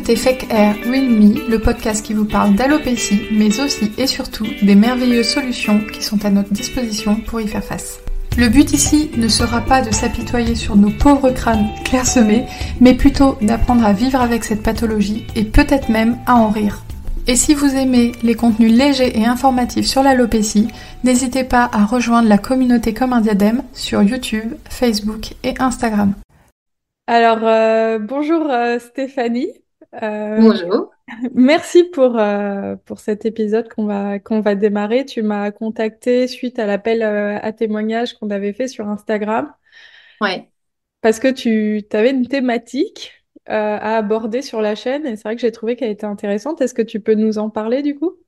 écoutez Fake Hair Real Me, le podcast qui vous parle d'alopécie, mais aussi et surtout des merveilleuses solutions qui sont à notre disposition pour y faire face. Le but ici ne sera pas de s'apitoyer sur nos pauvres crânes clairsemés, mais plutôt d'apprendre à vivre avec cette pathologie et peut-être même à en rire. Et si vous aimez les contenus légers et informatifs sur l'alopécie, n'hésitez pas à rejoindre la communauté Comme un diadème sur YouTube, Facebook et Instagram. Alors, bonjour Stéphanie. Euh, Bonjour. Merci pour cet épisode qu'on va démarrer. Tu m'as contacté suite à l'appel à témoignage qu'on avait fait sur Instagram Ouais. parce que tu avais une thématique à aborder sur la chaîne et c'est vrai que j'ai trouvé qu'elle était intéressante. Est-ce que tu peux nous en parler du coup?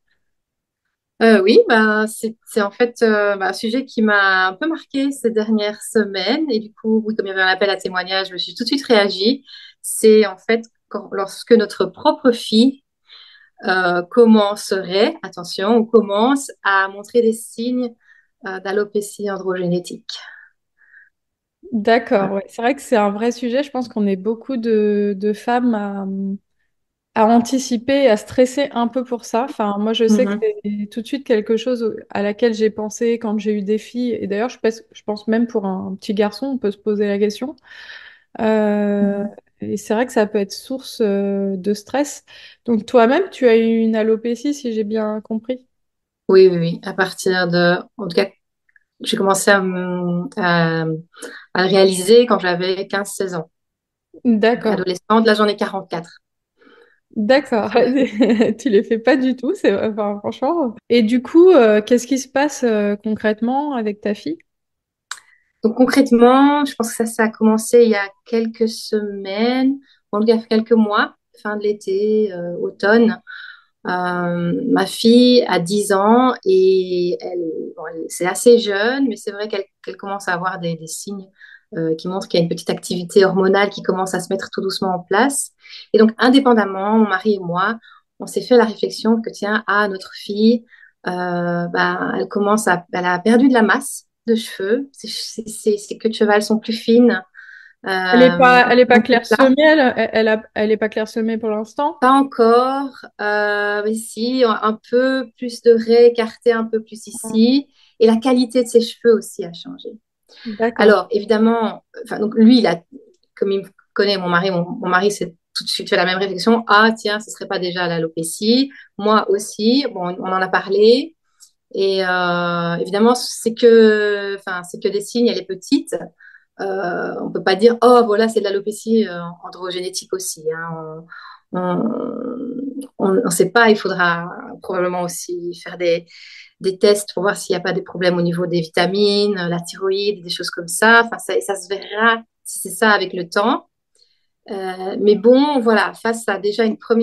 Oui, ben, c'est en fait un sujet qui m'a un peu marqué ces dernières semaines. Et du coup, oui, comme il y avait un appel à témoignage, je me suis tout de suite réagi. C'est en fait lorsque notre propre fille commencerait, attention, ou commence à montrer des signes d'alopécie androgénétique. D'accord, Voilà. ouais. C'est vrai que c'est un vrai sujet. Je pense qu'on est beaucoup de femmes à anticiper, et à stresser un peu pour ça. Enfin, moi, je sais que Mhm. c'est tout de suite quelque chose à laquelle j'ai pensé quand j'ai eu des filles. Et d'ailleurs, je pense même pour un petit garçon, on peut se poser la question. Euh, Mhm. et c'est vrai que ça peut être source de stress. Donc, toi-même, tu as eu une alopécie, si j'ai bien compris. Oui, oui, oui. À partir de, en tout cas, j'ai commencé à le réaliser quand j'avais 15 16 ans. D'accord. Adolescente, là, j'en ai 44. D'accord, tu les fais pas du tout, c'est enfin, franchement. Et du coup, qu'est-ce qui se passe concrètement avec ta fille? Donc concrètement, je pense que ça a commencé il y a quelques semaines, en tout cas quelques mois, fin de l'été, automne. Ma fille a 10 ans et c'est assez jeune, mais c'est vrai qu'elle commence à avoir des signes qui montrent qu'il y a une petite activité hormonale qui commence à se mettre tout doucement en place. Et donc, indépendamment, mon mari et moi, on s'est fait la réflexion que, tiens, notre fille, elle a perdu de la masse de cheveux. Ses queues de cheval sont plus fines. Elle est pas Beaucoup de clairsemée, elle est pas clairsemée pour l'instant. Pas encore, mais si, un peu plus de raies écartées un peu plus ici. Et la qualité de ses cheveux aussi a changé. D'accord. Alors, évidemment, enfin, donc lui, comme il me connaît, mon mari s'est tout de suite fait la même réflexion. Ah, tiens, ce serait pas déjà l'alopécie. Moi aussi. Bon, on en a parlé. Et évidemment, c'est que des signes, elle est petite. On peut pas dire, oh, voilà, c'est de l'alopécie androgénétique aussi, hein. On ne sait pas, il faudra probablement aussi faire des tests pour voir s'il n'y a pas des problèmes au niveau des vitamines, la thyroïde, des choses comme ça. Enfin, ça se verra si c'est ça avec le temps. Mais bon, voilà, face à déjà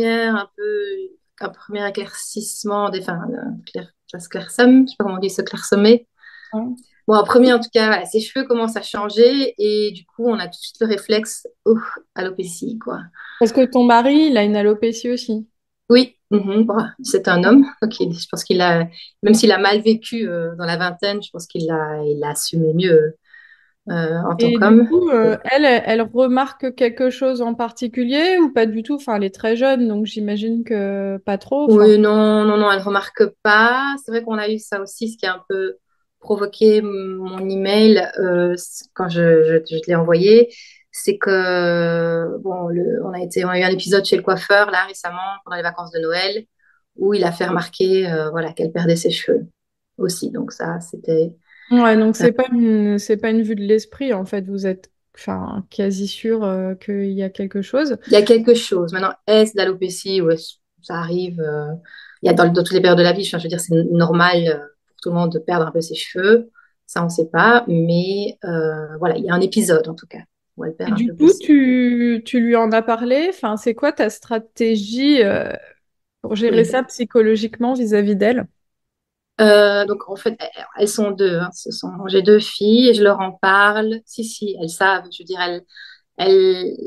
un premier éclaircissement, ça se clairsome, je sais pas comment on dit, se clairsemer. Ouais. Bon, en premier, en tout cas, voilà, ses cheveux commencent à changer et du coup, on a tout de suite le réflexe, oh, alopécie, quoi. Parce que ton mari, il a une alopécie aussi. Oui, bon, c'est un homme, donc je pense même s'il a mal vécu dans la vingtaine, je pense il l'a assumé mieux en tant Et du qu'homme. coup, elle remarque quelque chose en particulier ou pas du tout? Enfin, elle est très jeune, donc j'imagine que pas trop. Enfin, Oui, non, non, non, elle ne remarque pas. C'est vrai qu'on a eu ça aussi, ce qui a un peu provoqué mon email quand je te l'ai envoyé. C'est que, bon, on a eu un épisode chez le coiffeur, là, récemment, pendant les vacances de Noël, où il a fait remarquer, voilà, qu'elle perdait ses cheveux aussi. Donc ça, c'était... ouais, donc euh, c'est pas une vue de l'esprit en fait. Vous êtes, enfin, quasi sûr qu'il y a quelque chose. il y a quelque chose. Maintenant, est-ce de l'alopécie? Ouais, ça arrive. Il y a dans toutes les périodes de la vie, enfin, je veux dire, c'est normal pour tout le monde de perdre un peu ses cheveux. Ça, on ne sait pas. Mais voilà, il y a un épisode, en tout cas, où elle Et perd un du peu coup, plus. tu lui en as parlé. Enfin, c'est quoi ta stratégie pour gérer Oui. ça psychologiquement vis-à-vis d'elle? Donc, en fait, elles sont deux, hein. J'ai deux filles et je leur en parle. Si, si, elles savent. Je veux dire, elles,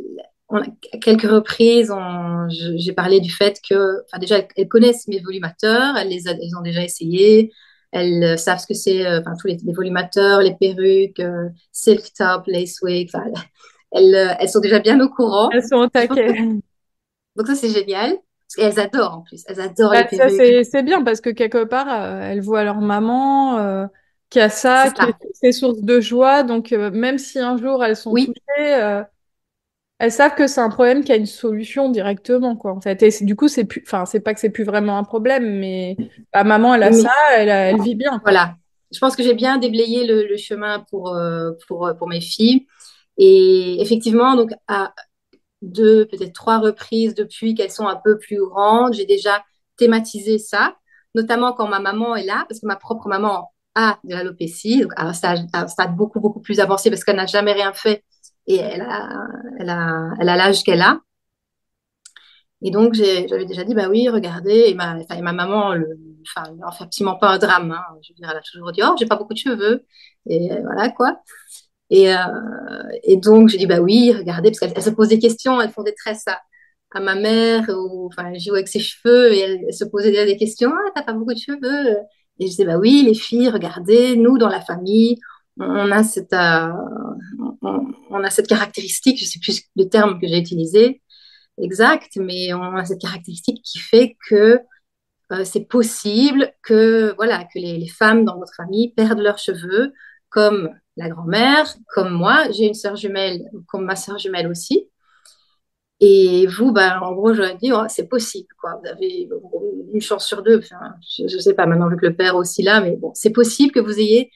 à quelques reprises, j'ai parlé du fait que, enfin, déjà, elles connaissent mes volumateurs, elles ont déjà essayé, elles savent ce que c'est, enfin, tous les volumateurs, les perruques, silk top, lace wig, enfin, elles sont déjà bien au courant. Elles sont au Je pense que taquet. Donc ça, c'est génial. Parce qu'elles adorent en plus. Elles adorent les Bah, ça, perruques. c'est bien parce que quelque part, elles voient leur maman qui a ça, C'est qui est ça. ses sources de joie. Donc, même si un jour elles sont Oui, touchées, elles savent que c'est un problème qui a une solution directement, quoi, en fait. Et du coup, c'est plus, enfin, c'est pas que c'est plus vraiment un problème, mais bah, maman, elle a ça, mais elle vit bien, quoi. voilà. Je pense que j'ai bien déblayé le chemin pour mes filles. Et effectivement, donc à deux, peut-être trois reprises depuis qu'elles sont un peu plus grandes, j'ai déjà thématisé ça, notamment quand ma maman est là, parce que ma propre maman a de l'alopécie, donc à un stade beaucoup, beaucoup plus avancé parce qu'elle n'a jamais rien fait et elle a l'âge qu'elle a. Et donc, j'avais déjà dit, bah oui, regardez, et ma maman, enfin, elle en fait absolument pas un drame, hein. Je veux dire, elle a toujours dit, oh, j'ai pas beaucoup de cheveux. Et voilà, quoi. Et, euh, et donc, j'ai dit, bah oui, regardez, parce qu'elle se pose des questions, elles font des tresses à ma mère, ou, enfin, elle joue avec ses cheveux, et elle se posait des questions, ah, t'as pas beaucoup de cheveux. Et je disais, bah oui, les filles, regardez, nous, dans la famille, on a on a cette caractéristique, je sais plus le terme que j'ai utilisé, exact, mais on a cette caractéristique qui fait que c'est possible que, voilà, que les femmes dans votre famille perdent leurs cheveux, comme la grand-mère, comme moi. J'ai une sœur jumelle, comme ma sœur jumelle aussi. Et vous, ben, en gros, j'aurais dit, oh, c'est possible, quoi. Vous avez une chance sur deux. Enfin, je sais pas maintenant vu que le père est aussi là, mais bon, c'est possible que vous ayez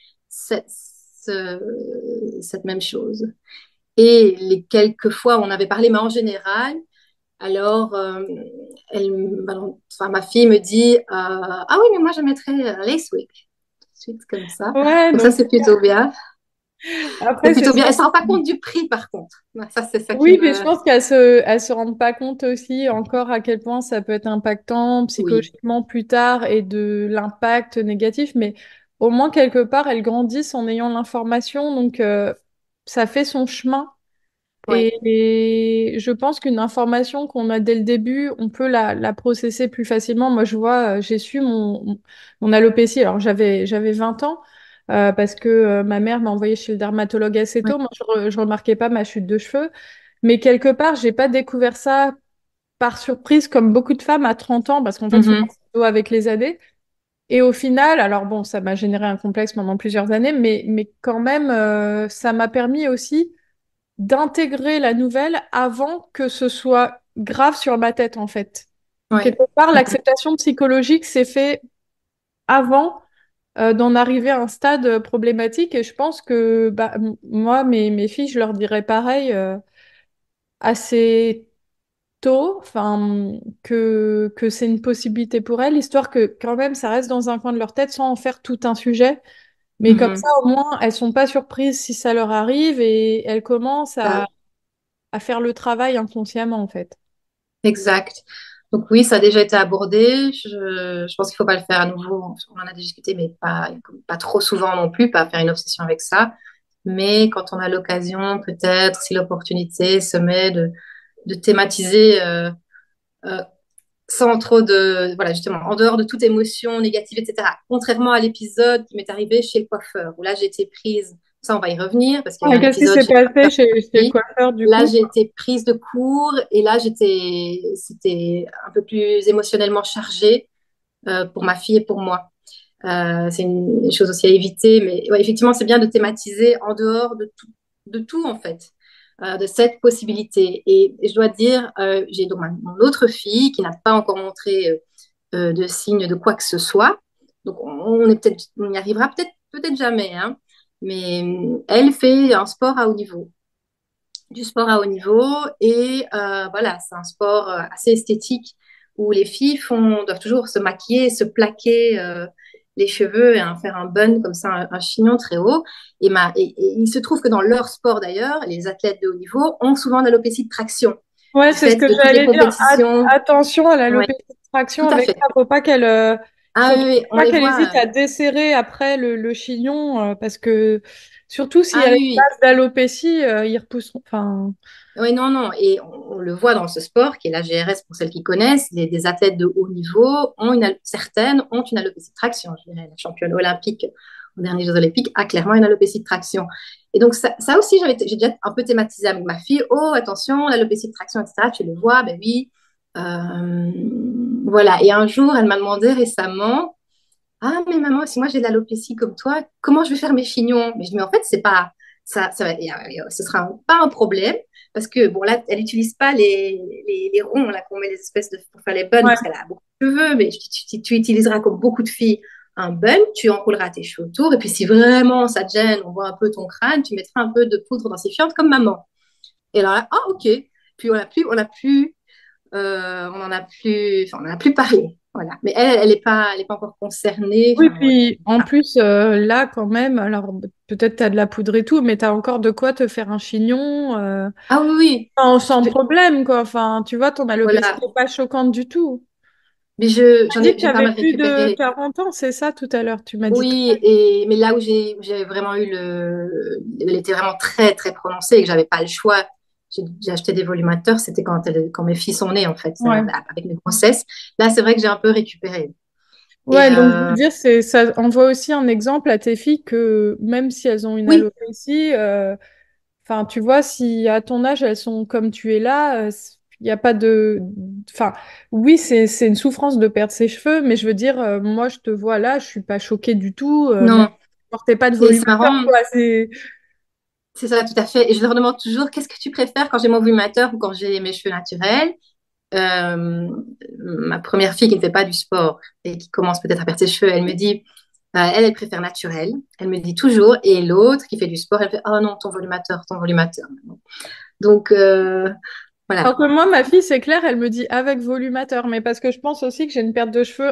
cette même chose. Et les quelques fois où on avait parlé, mais en général, alors, enfin, ma fille me dit ah oui, mais moi je mettrais lace wig. Tout de suite comme ça. Ouais, Donc, ça, donc c'est plutôt bien. C'est après, c'est plutôt bien. sûr. Elle ne se rend pas compte du prix, par contre. Ça, c'est ça qui Oui, mais je me. pense elles se rendent pas compte aussi encore à quel point ça peut être impactant Oui. psychologiquement plus tard et de l'impact négatif. Mais au moins, quelque part, elles grandissent en ayant l'information. Donc, ça fait son chemin. Oui. Et je pense qu'une information qu'on a dès le début, on peut la processer plus facilement. Moi, je vois, j'ai su mon alopécie. Alors, j'avais 20 ans parce que ma mère m'a envoyée chez le dermatologue assez Oui. tôt. Moi, je remarquais pas ma chute de cheveux. Mais quelque part, j'ai pas découvert ça par surprise comme beaucoup de femmes à 30 ans parce qu'en fait, souvent, Mhm. ça se voit avec les années. Et au final, alors bon, ça m'a généré un complexe pendant plusieurs années, mais quand même, ça m'a permis aussi d'intégrer la nouvelle avant que ce soit grave sur ma tête, en fait. Oui. Quelque part, Mhm. l'acceptation psychologique s'est fait avant d'en arriver à un stade problématique. Et je pense que bah, moi, mes filles, je leur dirais pareil assez tôt, enfin, que c'est une possibilité pour elles, histoire que quand même ça reste dans un coin de leur tête sans en faire tout un sujet. Mais comme ça, Mhm. au moins, elles sont pas surprises si ça leur arrive et elles commencent Ça, à faire le travail inconsciemment, en fait. exact. Donc oui, ça a déjà été abordé. Je pense qu'il ne faut pas le faire à nouveau. On en a déjà discuté, mais pas trop souvent non plus, pas faire une obsession avec ça. Mais quand on a l'occasion, peut-être, si l'opportunité se met de thématiser euh, sans trop de, voilà, justement, en dehors de toute émotion négative, etc. Contrairement à l'épisode qui m'est arrivé chez le coiffeur, où là, j'ai été prise, ça, on va y revenir, parce qu'il y a eu Ah, un qu'est-ce qui épisode s'est chez le passé coiffeur chez le aussi. coiffeur, du Là, coup? j'ai été prise de court, et là, c'était un peu plus émotionnellement chargé pour ma fille et pour moi. C'est une chose aussi à éviter, mais ouais, effectivement, c'est bien de thématiser en dehors de tout en fait, de cette possibilité. Et je dois dire, j'ai donc mon autre fille qui n'a pas encore montré de signes de quoi que ce soit. Donc, on y arrivera peut-être jamais, hein. Mais elle fait un sport à haut niveau, du sport à haut niveau, et voilà, c'est un sport assez esthétique où les filles doivent toujours se maquiller, se plaquer les cheveux et faire un bun comme ça, un chignon très haut. Et il se trouve que dans leur sport d'ailleurs, les athlètes de haut niveau ont souvent l'alopécie de traction Ouais, du c'est ce fait que de toutes les j'allais dire. compétitions. Attention à la Oui, lopéciction tout à avec fait. ça. Ah Faut oui, oui, on pas les qu'elle voit. hésite à desserrer après le chignon parce que surtout si Ah elle a oui, une oui. base d'alopécie, ils repousseront. Enfin, Oui, non, non. Et on le voit dans ce sport, qui est la GRS pour celles qui connaissent, des athlètes de haut niveau certaines ont une alopécie de traction. Je dirais, la championne olympique aux derniers Jeux olympiques a clairement une alopécie de traction. Et donc, ça aussi, j'ai déjà un peu thématisé avec ma fille. Oh, attention, l'alopécie de traction, etc. Tu le vois, ben oui. Euh, voilà. Et un jour, elle m'a demandé récemment, ah, mais maman, si moi j'ai de l'alopécie comme toi, comment je vais faire mes chignons? Mais je dis, mais en fait, c'est pas, ce sera pas un problème parce que, bon, là, elle n'utilise pas les ronds, là, qu'on met les espèces de, pour faire les buns Ouais. parce qu'elle a beaucoup de cheveux, mais tu utiliseras comme beaucoup de filles un bun, tu enrouleras tes cheveux autour, et puis si vraiment ça te gêne, on voit un peu ton crâne, tu mettras un peu de poudre densifiante comme maman. Et alors là, ah, ok. Puis on en a plus, enfin, on en a plus parlé. Voilà. Mais elle est pas encore concernée. Oui, Enfin, voilà. puis en plus, là, quand même, alors peut-être tu as de la poudre et tout, mais tu as encore de quoi te faire un chignon Ah oui, oui. Je sans peux, problème, quoi. Enfin, tu vois, ton alopécie voilà. n'est pas choquante du tout. Mais Tu as dit que tu j'ai pas avais mal plus de récupéré. 40 ans, c'est ça tout à l'heure, tu m'as dit. Oui, mais là où j'ai vraiment eu elle était vraiment très, très prononcée et que j'avais pas le choix. J'ai acheté des volumateurs, c'était quand mes filles sont nées, en fait, Ouais. avec mes grossesses. Là, c'est vrai que j'ai un peu récupéré. Et Ouais, donc je veux dire, ça envoie aussi un exemple à tes filles que même si elles ont une oui, alopécie, enfin, tu vois, si à ton âge elles sont comme tu es là, il n'y a pas de. Enfin, oui, c'est une souffrance de perdre ses cheveux, mais je veux dire, moi je te vois là, je suis pas choquée du tout, même non, si tu portais pas de c'est volumateur, marrant. quoi. C'est. C'est ça, tout à fait. Et je leur demande toujours, qu'est-ce que tu préfères quand j'ai mon volumateur ou quand j'ai mes cheveux naturels? Euh, Ma première fille qui ne fait pas du sport et qui commence peut-être à perdre ses cheveux, elle me dit, elle préfère naturel. Elle me dit toujours. Et l'autre qui fait du sport, elle fait, oh non, ton volumateur, ton volumateur. Donc, voilà. Alors que moi, ma fille, c'est clair, elle me dit avec volumateur, mais parce que je pense aussi que j'ai une perte de cheveux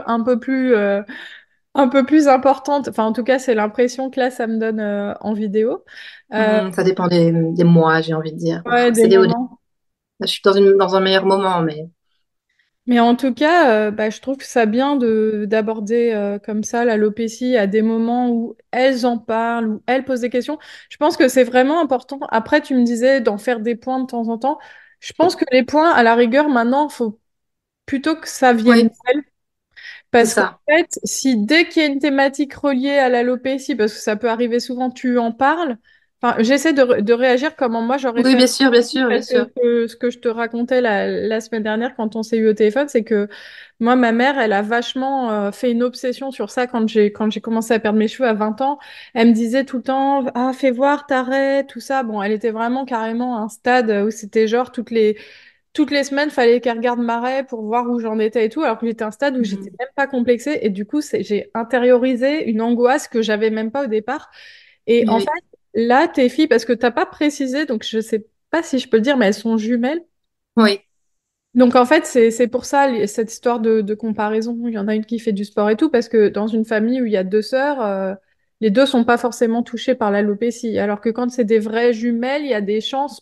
un peu plus importante. Enfin, en tout cas, c'est l'impression que là, ça me donne en vidéo. Euh, Ça dépend des mois, j'ai envie de dire. ouais, Parfois, des c'est des hauts. moments. Je suis dans un meilleur moment, mais Mais en tout cas, bah, je trouve que ça bien de d'aborder comme ça l'alopécie à des moments où elles en parlent, où elles posent des questions. Je pense que c'est vraiment important. Après, tu me disais d'en faire des points de temps en temps. Je pense que les points, à la rigueur, maintenant, faut plutôt que ça vienne oui, d'elles. c'est Parce qu'en ça. fait, si dès qu'il y a une thématique reliée à l'alopécie, parce que ça peut arriver souvent, tu en parles, enfin, j'essaie de réagir comme moi j'aurais Oui, fait bien sûr, bien aussi, sûr, bien parce sûr. que ce que je te racontais la semaine dernière quand on s'est eu au téléphone, c'est que moi, ma mère, elle a vachement fait une obsession sur ça quand j'ai commencé à perdre mes cheveux à 20 ans. Elle me disait tout le temps, ah, fais voir, t'arrêtes, tout ça. Bon, elle était vraiment carrément à un stade où c'était genre toutes les semaines, fallait qu'elle regarde Marais pour voir où j'en étais et tout, alors que j'étais à un stade où j'étais Mhm. même pas complexée. Et du coup, j'ai intériorisé une angoisse que j'avais même pas au départ. Et Oui, en fait, oui. là, tes filles, parce que t'as pas précisé, donc je sais pas si je peux le dire, mais elles sont jumelles. Oui. Donc en fait, c'est pour ça cette histoire de comparaison. Il y en a une qui fait du sport et tout, parce que dans une famille où il y a deux sœurs, les deux sont pas forcément touchées par l'alopécie. Alors que quand c'est des vraies jumelles, il y a des chances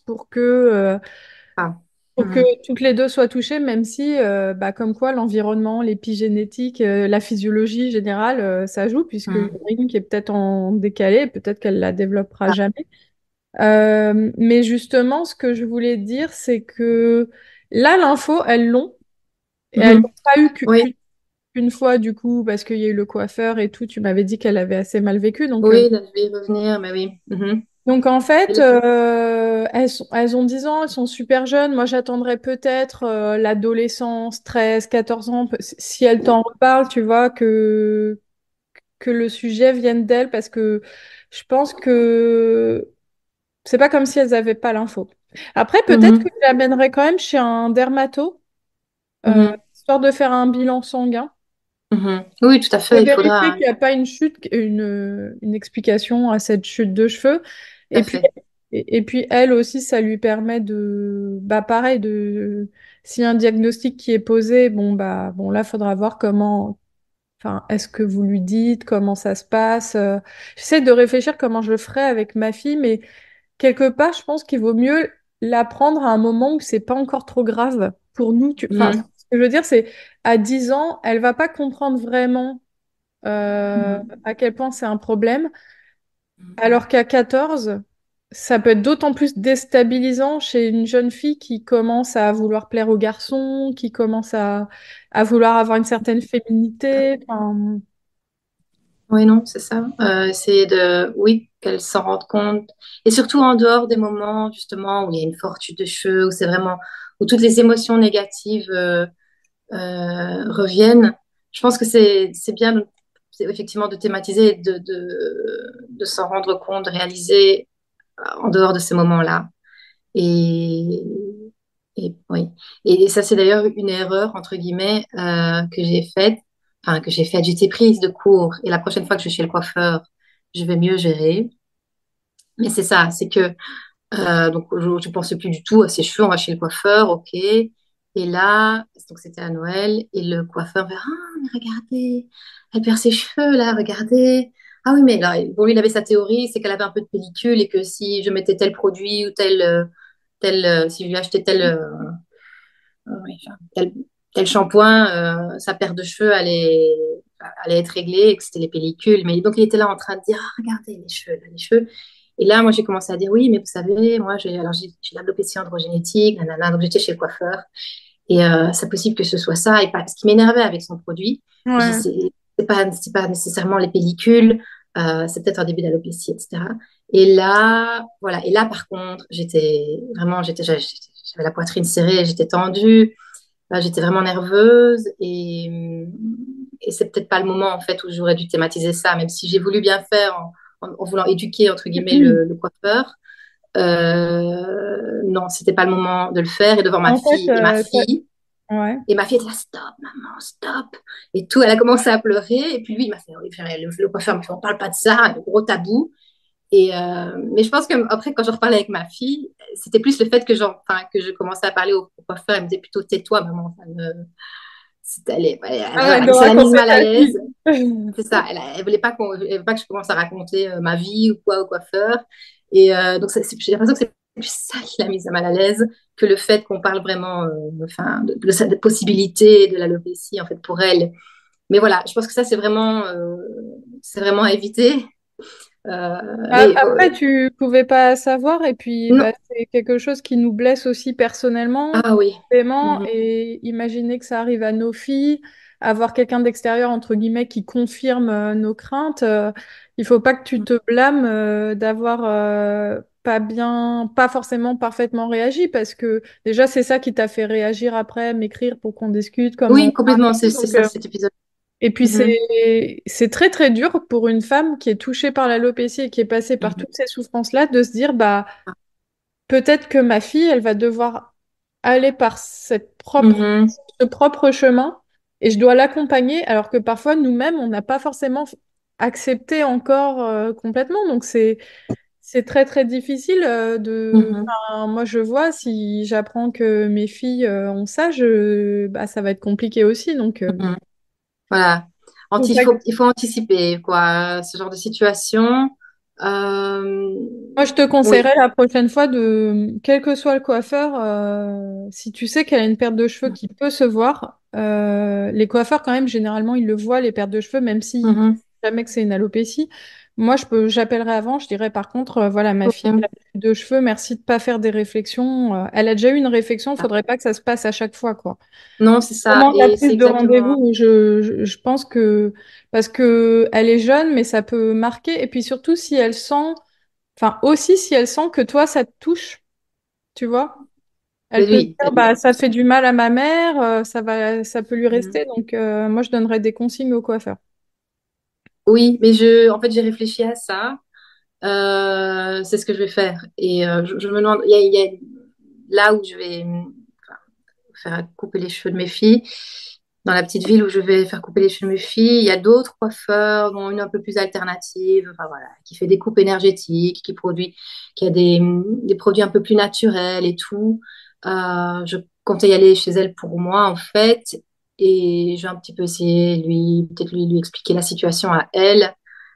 Ah. pour que Mhm. toutes les deux soient touchées, même si, bah, comme quoi, l'environnement, l'épigénétique, la physiologie générale, ça joue, puisqu'il y en Mhm. a une qui est peut-être en décalé, peut-être qu'elle la développera Ah. jamais. Mais justement, ce que je voulais dire, c'est que là, l'info, elles l'ont, et elles Mhm. l'ont pas eu Oui, qu'une fois, du coup, parce qu'il y a eu le coiffeur et tout, tu m'avais dit qu'elle avait assez mal vécu, oui, là, je vais y revenir, mais oui. Mhm. donc en fait, Elle- elles ont 10 ans, elles sont super jeunes. Moi, j'attendrais peut-être l'adolescence, 13, 14 ans, si elles t'en reparlent, tu vois, que le sujet vienne d'elles, parce que je pense que c'est pas comme si elles avaient pas l'info. Après, peut-être que Mhm. je l'amènerais quand même chez un dermato, Mhm. histoire de faire un bilan sanguin. Mhm. Oui, tout à De fait, il faudra, vérifier hein. qu'il n'y a pas une chute, une explication à cette chute de cheveux. Tout Et à puis, fait. et puis elle aussi, ça lui permet bah pareil, s'il y a un diagnostic qui est posé, bon là, faudra voir comment, enfin, est-ce que vous lui dites, comment ça se passe. J'essaie de réfléchir comment je le ferais avec ma fille, mais quelque part, je pense qu'il vaut mieux l'apprendre à un moment où c'est pas encore trop grave pour nous. Enfin, ce Mhm. que je veux dire, c'est à 10 ans, elle va pas comprendre vraiment Mhm. à quel point c'est un problème, alors qu'à 14, ça peut être d'autant plus déstabilisant chez une jeune fille qui commence à vouloir plaire aux garçons, qui commence à vouloir avoir une certaine féminité. Enfin, Oui, non, c'est ça. Oui, qu'elle s'en rende compte. Et surtout en dehors des moments, justement, où il y a une forte chute de cheveux, où c'est vraiment, où toutes les émotions négatives reviennent. Je pense que c'est bien effectivement de thématiser, et de s'en rendre compte, de réaliser en dehors de ces moments-là. Et, et oui. Et ça, c'est d'ailleurs une erreur, entre guillemets, que j'ai faite. Enfin, que j'ai faite. J'étais prise de court. Et la prochaine fois que je suis chez le coiffeur, je vais mieux gérer. Mais c'est ça, c'est que donc, je ne pensais plus du tout à ses cheveux. On va chez le coiffeur, ok. Et là, donc c'était à Noël, et le coiffeur me fait, ah, mais regardez, elle perd ses cheveux, là, regardez. Ah oui, mais là, bon, lui, il avait sa théorie, c'est qu'elle avait un peu de pellicule et que si je mettais tel produit ou si je lui achetais oui, enfin, tel shampoing, sa paire de cheveux allait être réglée et que c'était les pellicules. Mais donc, il était là en train de dire, ah, regardez les cheveux, là, les cheveux. Et là, moi, j'ai commencé à dire, oui, mais vous savez, moi, j'ai l'alopécie androgénétique, nanana. Donc, j'étais chez le coiffeur. Et c'est possible que ce soit ça. Et pas, ce qui m'énervait avec son produit, je dis, Ouais. c'est pas nécessairement les pellicules, c'est peut-être un début d'alopécie, etc. Et là, voilà. Et là, par contre, j'avais la poitrine serrée, j'étais tendue, j'étais vraiment nerveuse. Et c'est peut-être pas le moment, en fait, où j'aurais dû thématiser ça, même si j'ai voulu bien faire en voulant éduquer, entre guillemets, le coiffeur. Non, c'était pas le moment de le faire et devant ma En fait, fille. Et ma fille, ouais. était là, stop, maman, stop. Et tout, elle a commencé à pleurer. Et puis lui, il m'a fait, oui, le coiffeur m'a fait, on parle pas de ça, un gros tabou. Mais je pense que après, quand je reparlais avec ma fille, c'était plus le fait que je commençais à parler au coiffeur. Elle me disait plutôt, tais-toi, maman. Arrête de Ça l'a mise raconter mal à ta l'aise. vie. C'est ça, elle voulait pas elle voulait pas que je commence à raconter ma vie ou quoi au coiffeur. Et donc, j'ai l'impression que c'est plus ça qui l'a mise mal à l'aise que le fait qu'on parle vraiment enfin, de cette possibilité de l'alopécie, en fait, pour elle. Mais voilà, je pense que ça, c'est vraiment à éviter. Mais Après, tu pouvais pas savoir, et puis non, bah, c'est quelque chose qui nous blesse aussi personnellement, ah oui. vraiment, Mhm, et imaginer que ça arrive à nos filles, avoir quelqu'un d'extérieur, entre guillemets, qui confirme nos craintes, il faut pas que tu te blâmes d'avoir pas forcément parfaitement réagi, parce que déjà, c'est ça qui t'a fait réagir après, m'écrire pour qu'on discute comment oui, on va complètement, et tout. c'est Donc, ça cet épisode. et puis Mhm, c'est très très dur pour une femme qui est touchée par l'alopécie et qui est passée par mhm, toutes ces souffrances-là de se dire bah peut-être que ma fille elle va devoir aller par mhm, ce propre chemin et je dois l'accompagner alors que parfois nous-mêmes on n'a pas forcément accepté encore complètement donc c'est très très difficile mhm, enfin, moi je vois si j'apprends que mes filles ont ça bah ça va être compliqué aussi mhm. Voilà. faut pas Il faut anticiper, quoi, ce genre de situation. Euh, Moi, je te oui. conseillerais la prochaine fois quel que soit le coiffeur, si tu sais qu'elle a une perte de cheveux qui peut se voir, les coiffeurs quand même, généralement, ils le voient, les pertes de cheveux, même si Mhm, jamais que c'est une alopécie. Moi, j'appellerai avant, je dirais par contre, voilà, ma fille, elle mhm. a plus de cheveux, merci de pas faire des réflexions. Elle a déjà eu une réflexion, faudrait pas que ça se passe à chaque fois, quoi. Non, c'est ça. Comment la Et c'est prise de exactement. rendez-vous, je pense que parce que elle est jeune, mais ça peut marquer. Et puis surtout si elle sent Enfin, aussi, si elle sent que toi, ça te touche, tu vois, elle peut se Oui. dire, bah, ça fait du mal à ma mère, ça peut lui Mhm. rester. Donc, moi, je donnerais des consignes au coiffeur. Oui, mais en fait, j'ai réfléchi à ça. C'est ce que je vais faire. Et je me demande, il y a là où je vais faire couper les cheveux de mes filles, dans la petite ville où je vais faire couper les cheveux de mes filles, il y a d'autres coiffeurs, dont une un peu plus alternative, enfin voilà, qui fait des coupes énergétiques, qui a des produits un peu plus naturels et tout. Je comptais y aller chez elle pour moi, en fait, et je vais un petit peu essayer peut-être lui expliquer la situation à elle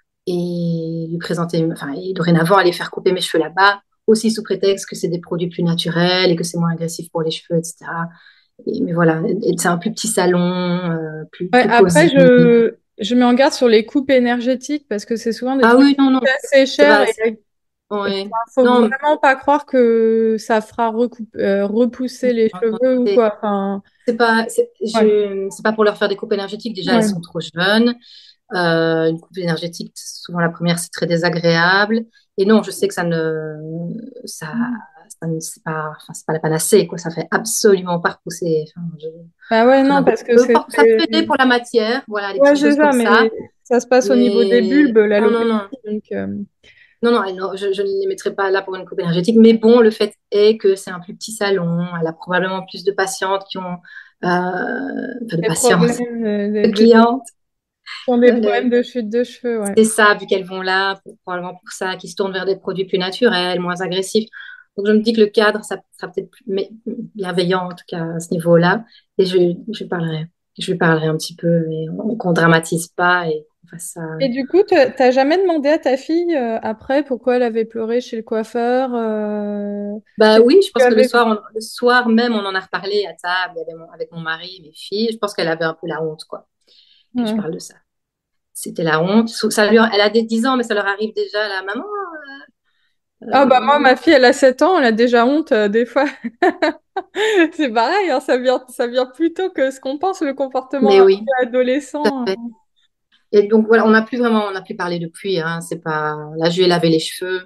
et lui présenter, enfin, et dorénavant aller faire couper mes cheveux là-bas, aussi sous prétexte que c'est des produits plus naturels et que c'est moins agressif pour les cheveux, etc. Mais voilà, et c'est un plus petit salon, Ouais, plus après, cosy. je mets en garde sur les coupes énergétiques parce que c'est souvent des Ah trucs oui, non, non, assez c'est chers pas, et ouais, faut non, vraiment pas croire que ça fera repousser les cheveux ou c'est quoi. Enfin, ouais, c'est pas pour leur faire des coupes énergétiques. Déjà, elles ouais. sont trop jeunes. Une coupe énergétique, souvent la première, c'est très désagréable. Et non, je sais que ça c'est pas la panacée, quoi. Ça fait absolument pas repousser. Enfin, Bah ouais, on a non, beau- parce que c'est... ça peut aider pour la matière, voilà, les Ouais, petites c'est choses ça, comme mais ça. ça se passe au niveau des Mais bulbes, non, non, l'alopécie. non. Donc, Non, non, non, je ne les mettrai pas là pour une coupe énergétique. Mais bon, le fait est que c'est un plus petit salon. Elle a probablement plus de patientes qui ont, enfin, de des patientes, problèmes de clientes. qui ont des Euh, problèmes de chute de cheveux, ouais. C'est ça, vu qu'elles vont là, probablement pour ça, qui se tournent vers des produits plus naturels, moins agressifs. Donc, je me dis que le cadre, ça sera peut-être plus bienveillant, en tout cas, à ce niveau-là. Et je lui parlerai un petit peu, mais qu'on dramatise pas et qu'on fasse ça. Et du coup, t'as jamais demandé à ta fille après pourquoi elle avait pleuré chez le coiffeur Bah qu'est-ce que oui, je tu pense que avais... le soir même, on en a reparlé à table, avec mon mari, mes filles. Je pense qu'elle avait un peu la honte, quoi, que je Ouais. parle de ça. C'était la honte. Elle a des 10 ans, mais ça leur arrive déjà, la maman. Ah bah moi, euh, ma fille, elle a 7 ans, elle a déjà honte des fois. C'est pareil, hein, ça vient plus tôt que ce qu'on pense, le comportement mais oui. adolescent. Et donc voilà, on n'a plus parlé depuis. Hein, c'est pas. Là, je lui ai lavé les cheveux.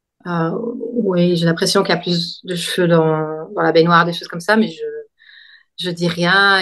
Oui, j'ai l'impression qu'il y a plus de cheveux dans la baignoire, des choses comme ça, mais je dis rien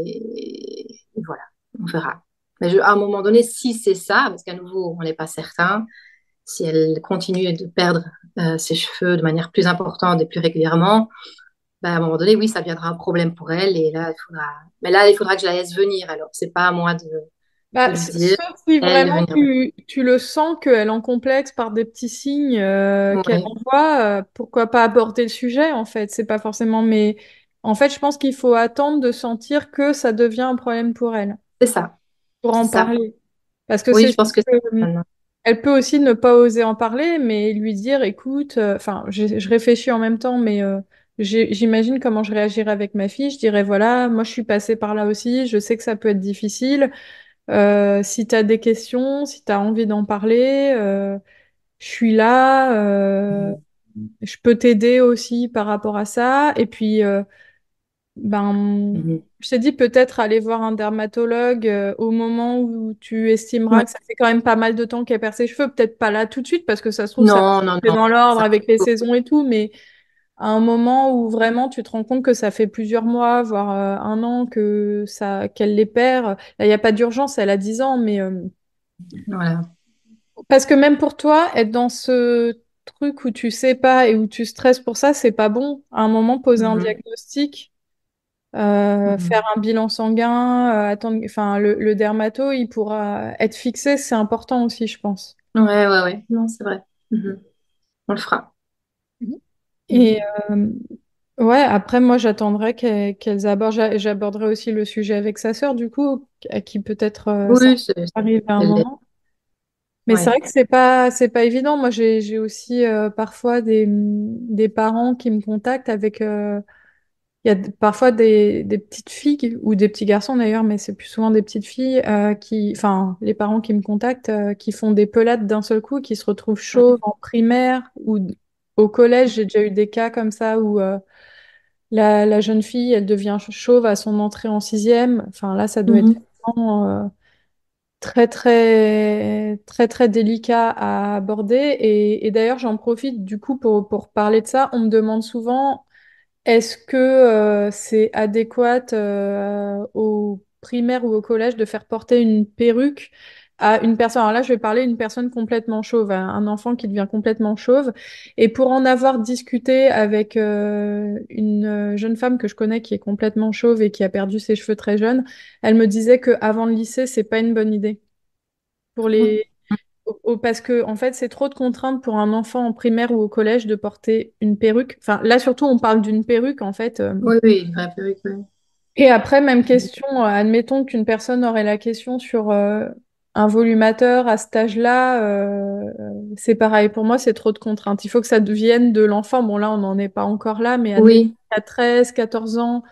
et voilà, on verra. Mais à un moment donné, si c'est ça, parce qu'à nouveau, on n'est pas certain, si elle continue de perdre ses cheveux de manière plus importante et plus régulièrement, ben, à un moment donné, oui, ça deviendra un problème pour elle. Et là, mais là, il faudra que je la laisse venir. Alors, c'est pas à moi de Bah, lui dire, sauf si elle de vraiment venir. tu le sens qu'elle en complexe par des petits signes qu'elle Oui, envoie, pourquoi pas aborder le sujet en fait, c'est pas forcément, mais en fait je pense qu'il faut attendre de sentir que ça devient un problème pour elle, c'est ça. pour C'est en ça. parler. Parce que Oui, c'est je pense que sûr c'est maintenant. elle peut aussi ne pas oser en parler, mais lui dire, écoute, enfin, je réfléchis en même temps, mais j'imagine comment je réagirais avec ma fille. Je dirais, voilà, moi je suis passée par là aussi, je sais que ça peut être difficile. Si tu as des questions, si tu as envie d'en parler, je suis là. Mhm. Je peux t'aider aussi par rapport à ça. Et puis, ben, Mhm. je t'ai dit peut-être aller voir un dermatologue au moment où tu estimeras Ouais. que ça fait quand même pas mal de temps qu'elle perd ses cheveux. Peut-être pas là tout de suite, parce que ça se trouve, ça Non, non, c'est non. dans l'ordre Ça, avec les saisons et tout, mais à un moment où vraiment tu te rends compte que ça fait plusieurs mois, voire un an que ça qu'elle les perd. Là, il n'y a pas d'urgence, elle a 10 ans, mais voilà. parce que même pour toi, être dans ce truc où tu sais pas et où tu stresses pour ça, c'est pas bon. À un moment, poser un Mhm. diagnostic, faire Mhm. un bilan sanguin, attendre, enfin, le dermato, il pourra être fixé, c'est important aussi, je pense. Ouais, ouais, ouais. Non, c'est vrai. Mhm. On le fera. Mhm. Et Mhm. ouais, après, moi, j'attendrai qu'elles abordent, j'aborderai aussi le sujet avec sa sœur, du coup, à qui peut-être ça Oui, arrive à un elle l'est. moment. Mais c'est Ouais. vrai que c'est pas évident. Moi, j'ai aussi parfois des parents qui me contactent avec. Il y a parfois des petites filles ou des petits garçons d'ailleurs, mais c'est plus souvent des petites filles enfin, les parents qui me contactent, qui font des pelades d'un seul coup, qui se retrouvent chauves en primaire ou au collège. J'ai déjà eu des cas comme ça où la jeune fille, elle devient chauve à son entrée en sixième. Enfin, là, ça doit être Mhm. vraiment, très très très délicat à aborder et d'ailleurs j'en profite du coup pour parler de ça. On me demande souvent est-ce que c'est adéquat au primaire ou au collège de faire porter une perruque à une personne. Alors là, je vais parler d'une personne complètement chauve, un enfant qui devient complètement chauve. Et pour en avoir discuté avec une jeune femme que je connais qui est complètement chauve et qui a perdu ses cheveux très jeune, elle me disait que avant le lycée, c'est pas une bonne idée pour les parce que en fait, c'est trop de contraintes pour un enfant en primaire ou au collège de porter une perruque. Enfin, là surtout, on parle d'une perruque en fait. Oui, oui, une vraie perruque, ouais. Et après, même question, admettons qu'une personne aurait la question sur un volumateur à cet âge-là, c'est pareil. Pour moi, c'est trop de contraintes. Il faut que ça devienne de l'enfant. Bon, là, on n'en est pas encore là, mais admettons Oui, qu'à 13, 14 ans,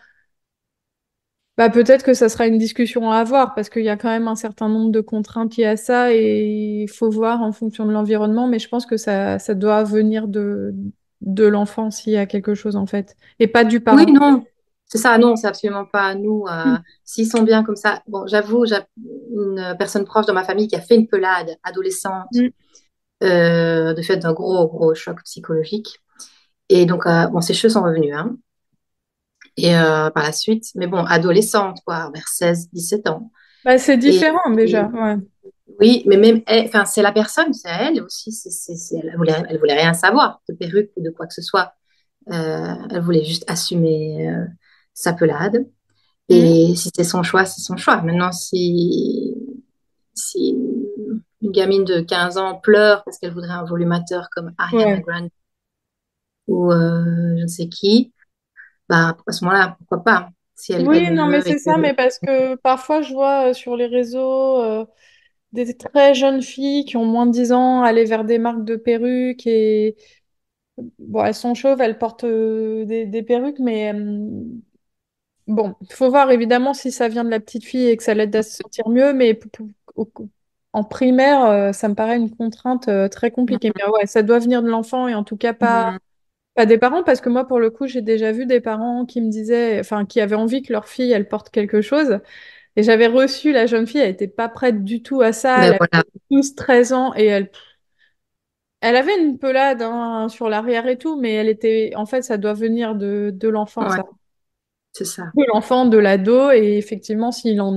bah, peut-être que ça sera une discussion à avoir parce qu'il y a quand même un certain nombre de contraintes liées à ça et il faut voir en fonction de l'environnement, mais je pense que ça doit venir de l'enfant s'il y a quelque chose en fait, et pas du oui, parent. non. C'est ça, non, c'est absolument pas à nous. Mm. S'ils sont bien comme ça. Bon, j'avoue, j'ai une personne proche dans ma famille qui a fait une pelade adolescente Mm. de fait d'un gros choc psychologique. Et donc, bon, ses cheveux sont revenus, hein. Et par la suite, mais bon, adolescente, quoi, vers 16, 17 ans. Bah, c'est Et, différent déjà, et ouais. oui, mais même, enfin, c'est la personne, c'est elle aussi. Elle voulait rien savoir de perruque ou de quoi que ce soit. Elle voulait juste assumer sa pelade. Mhm. Et si c'est son choix, c'est son choix. Maintenant, si une gamine de 15 ans pleure parce qu'elle voudrait un volumateur comme Ariana Ouais. Grande ou je ne sais qui, bah, à ce moment-là, pourquoi pas? Si elle Oui, le non, mais veut et c'est que... ça, mais parce que parfois je vois sur les réseaux des très jeunes filles qui ont moins de 10 ans aller vers des marques de perruques et bon, elles sont chauves, elles portent des perruques, mais bon, il faut voir évidemment si ça vient de la petite fille et que ça l'aide à se sentir mieux, mais au- en primaire, ça me paraît une contrainte très compliquée. Mais ouais, ça doit venir de l'enfant et en tout cas Mhm. pas des parents, parce que moi, pour le coup, j'ai déjà vu des parents qui me disaient, enfin, qui avaient envie que leur fille, elle porte quelque chose. Et j'avais reçu la jeune fille, elle était pas prête du tout à ça. Ben Elle voilà, avait 12, 13 ans et elle avait une pelade hein, sur l'arrière et tout, mais elle était, en fait, ça doit venir de l'enfant, ouais, ça. c'est ça. De l'enfant, de l'ado, et effectivement,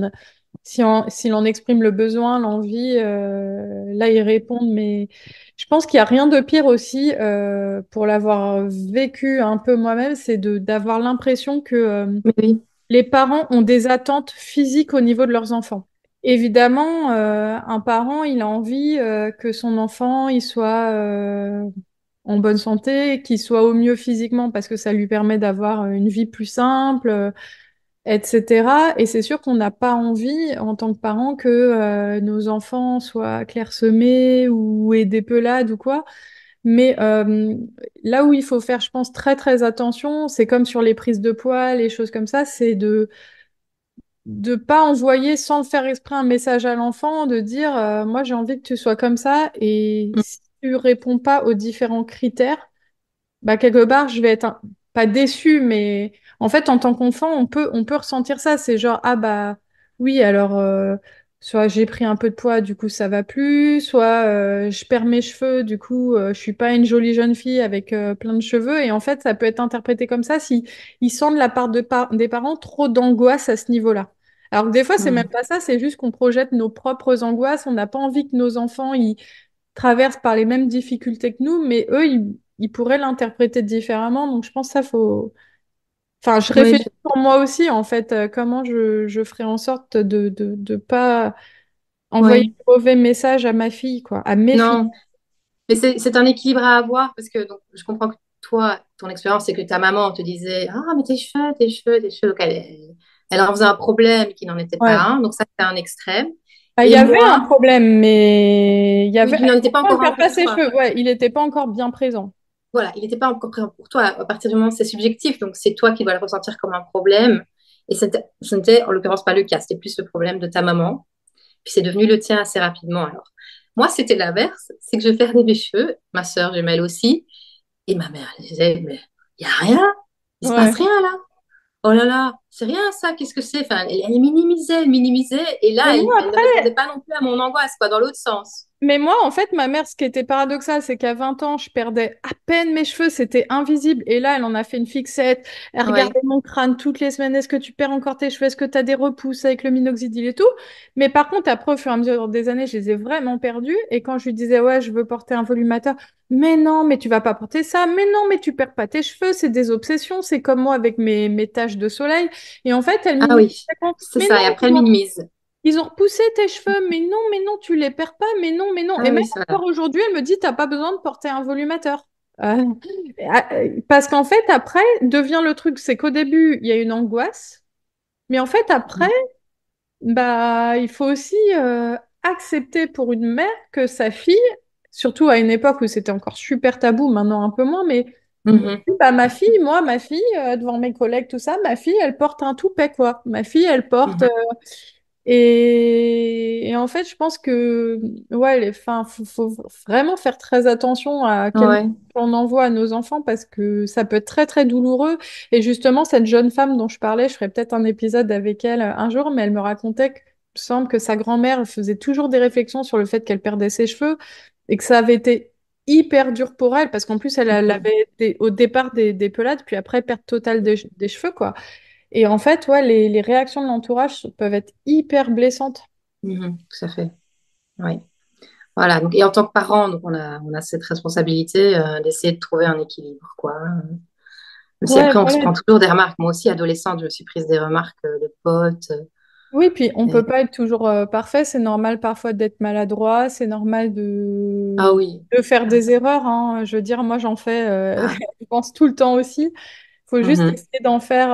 s'il en exprime le besoin, l'envie, là, ils répondent. Mais je pense qu'il n'y a rien de pire aussi, pour l'avoir vécu un peu moi-même, c'est d'avoir l'impression que Mais oui. les parents ont des attentes physiques au niveau de leurs enfants. Évidemment, un parent, il a envie que son enfant, il soit en bonne santé, qu'il soit au mieux physiquement parce que ça lui permet d'avoir une vie plus simple, etc. Et c'est sûr qu'on n'a pas envie, en tant que parent, que nos enfants soient clairsemés ou aient des pelades ou quoi. Mais là où il faut faire, je pense, très très attention, c'est comme sur les prises de poids, les choses comme ça, c'est de pas envoyer sans le faire exprès un message à l'enfant, de dire moi j'ai envie que tu sois comme ça et si tu réponds pas aux différents critères, bah quelque part je vais être pas déçue, mais en fait en tant qu'enfant on peut ressentir ça, c'est genre ah bah oui alors soit j'ai pris un peu de poids du coup ça va plus, soit je perds mes cheveux du coup je suis pas une jolie jeune fille avec plein de cheveux, et en fait ça peut être interprété comme ça si ils sentent de la part des parents trop d'angoisse à ce niveau-là. Alors que des fois c'est même Mhm. pas ça, c'est juste qu'on projette nos propres angoisses, on n'a pas envie que nos enfants ils traversent par les mêmes difficultés que nous, mais eux, ils pourraient l'interpréter différemment. Donc, je pense que ça faut. Enfin, je Oui, réfléchis pour moi aussi, en fait, comment je ferai en sorte de pas envoyer oui. de mauvais messages à ma fille, quoi, à mes filles. Non, mais c'est un équilibre à avoir parce que donc, je comprends que toi, ton expérience, c'est que ta maman te disait ah, mais tes cheveux, tes cheveux, tes cheveux. Donc, elle en faisait un problème qui n'en était pas Ouais. un. Donc, ça, c'est un extrême. Ah, il y Et avait un moi, problème, mais il y oui, avait. qui n'en était pas Elle encore un perd pas pour ses toi. cheveux. Ouais, il n'était pas encore bien présent. Voilà, il n'était pas encore présent pour toi. À partir du moment où c'est subjectif, donc c'est toi qui dois le ressentir comme un problème. Et ce n'était en l'occurrence pas le cas. C'était plus le problème de ta maman. Puis c'est devenu le tien assez rapidement. Alors, moi, c'était l'inverse. C'est que je perdais mes cheveux. Ma sœur jumelle aussi. Et ma mère, elle disait, mais il n'y a rien. Il se passe Ouais. rien là. Oh là là, c'est rien ça. Qu'est-ce que c'est? Enfin, elle minimisait, elle minimisait. Et Mais là, moi, elle ne répondait pas non plus à mon angoisse, quoi, dans l'autre sens. Mais moi, en fait, ma mère, ce qui était paradoxal, c'est qu'à 20 ans, je perdais à peine mes cheveux, c'était invisible. Et là, elle en a fait une fixette. Elle Oui. regardait mon crâne toutes les semaines. Est-ce que tu perds encore tes cheveux? Est-ce que tu as des repousses avec le minoxidil et tout? Mais par contre, après, au fur et à mesure des années, je les ai vraiment perdus. Et quand je lui disais, ouais, je veux porter un volumateur, mais non, mais tu vas pas porter ça. Mais non, mais tu perds pas tes cheveux. C'est des obsessions. C'est comme moi avec mes taches de soleil. Et en fait, elle Ah minimisait. oui, c'est Mais ça. Et après, elle non, minimise. ils ont repoussé tes cheveux, mais non, tu les perds pas, mais non. Et Ah même oui, c'est encore voilà. aujourd'hui, elle me dit, t'as pas besoin de porter un volumateur. Euh, Parce qu'en fait, après, devient le truc, c'est qu'au début, il y a une angoisse, mais en fait, après, bah, il faut aussi accepter pour une mère que sa fille, surtout à une époque où c'était encore super tabou, maintenant un peu moins, mais Mhm. bah, ma fille, devant mes collègues, tout ça, ma fille, elle porte un toupet, quoi. Ma fille, elle porte. Mhm. Et en fait, je pense que ouais, enfin, faut vraiment faire très attention à quel message Ouais. on envoie à nos enfants parce que ça peut être très très douloureux. Et justement, cette jeune femme dont je parlais, je ferai peut-être un épisode avec elle un jour, mais elle me racontait qu'il me semble que sa grand-mère faisait toujours des réflexions sur le fait qu'elle perdait ses cheveux et que ça avait été hyper dur pour elle parce qu'en plus, elle Mhm. avait au départ des pelades, puis après, perte totale des cheveux, quoi. Et en fait, ouais, les réactions de l'entourage peuvent être hyper blessantes. Mhm. Tout à fait. Oui. Voilà. Donc, et en tant que parent, donc on a cette responsabilité d'essayer de trouver un équilibre, quoi. Même si Ouais, après, on se voilà. prend toujours des remarques. Moi aussi, adolescente, je me suis prise des remarques de potes. Oui, puis on Et- peut pas être toujours parfait. C'est normal parfois d'être maladroit. C'est normal Ah oui. de faire des erreurs, hein. Je veux dire, moi, j'en fais, Ah. je pense tout le temps aussi. Faut juste Mhm. essayer d'en faire,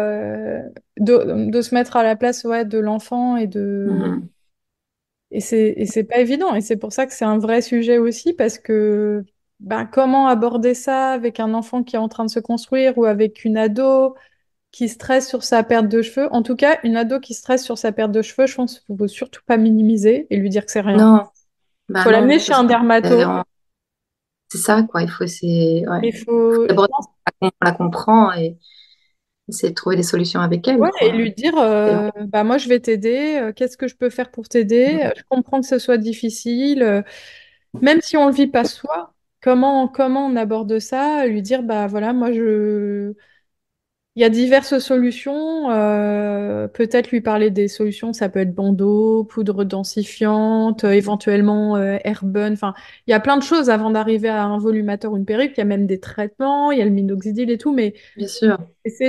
de se mettre à la place, ouais, de l'enfant Mhm. et c'est pas évident. Et c'est pour ça que c'est un vrai sujet aussi parce que ben, comment aborder ça avec un enfant qui est en train de se construire ou avec une ado qui stresse sur sa perte de cheveux. En tout cas, une ado qui stresse sur sa perte de cheveux, je pense qu'il faut surtout pas minimiser et lui dire que c'est rien. Non, bah Faut non, l'amener c'est chez un ça. dermato. C'est ça, quoi. Il faut essayer. Ouais. Mais faut, je D'abord, pense, on la comprend et essayer de trouver des solutions avec elle, ouais, et quoi. lui dire, Et- bah moi je vais t'aider. Qu'est-ce que je peux faire pour t'aider? Je comprends que ce soit difficile, même si on le vit pas soi. Comment on aborde ça? Lui dire, bah voilà, moi je il y a diverses solutions. Peut-être lui parler des solutions. Ça peut être bandeau, poudre densifiante, éventuellement Airburn. Enfin, il y a plein de choses avant d'arriver à un volumateur ou une perruque. Il y a même des traitements, il y a le minoxidil et tout. Mais Bien sûr. essayer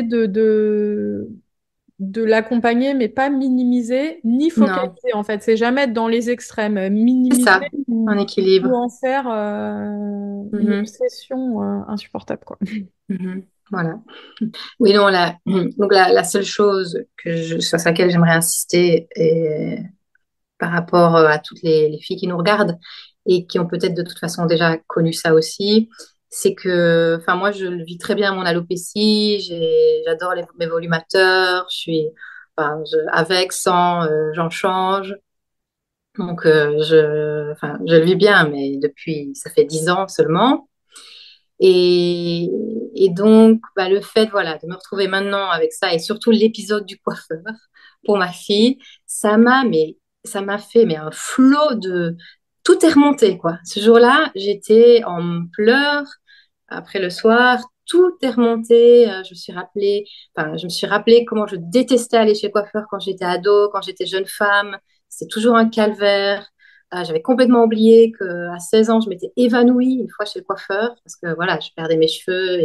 de l'accompagner, mais pas minimiser ni Non, focaliser. En fait, c'est jamais être dans les extrêmes. c'est Minimiser ça. Un ou équilibre. en faire une Mhm. obsession insupportable, quoi. Mhm. Voilà. Oui, non, donc la seule chose sur laquelle j'aimerais insister par rapport à toutes les filles qui nous regardent et qui ont peut-être de toute façon déjà connu ça aussi, c'est que, enfin, moi, je le vis très bien mon alopécie, j'adore mes volumateurs, enfin, avec, sans, j'en change. Donc, enfin, je le vis bien, mais depuis, ça fait 10 ans seulement. Et, et donc, bah, le fait, voilà, de me retrouver maintenant avec ça, et surtout l'épisode du coiffeur pour ma fille, ça m'a fait mais un flot de... Tout est remonté, quoi. Ce jour-là, j'étais en pleurs après le soir. Tout est remonté. Je me suis rappelé comment je détestais aller chez le coiffeur quand j'étais ado, quand j'étais jeune femme. C'est toujours un calvaire. J'avais complètement oublié qu'à 16 ans, je m'étais évanouie une fois chez le coiffeur parce que voilà, je perdais mes cheveux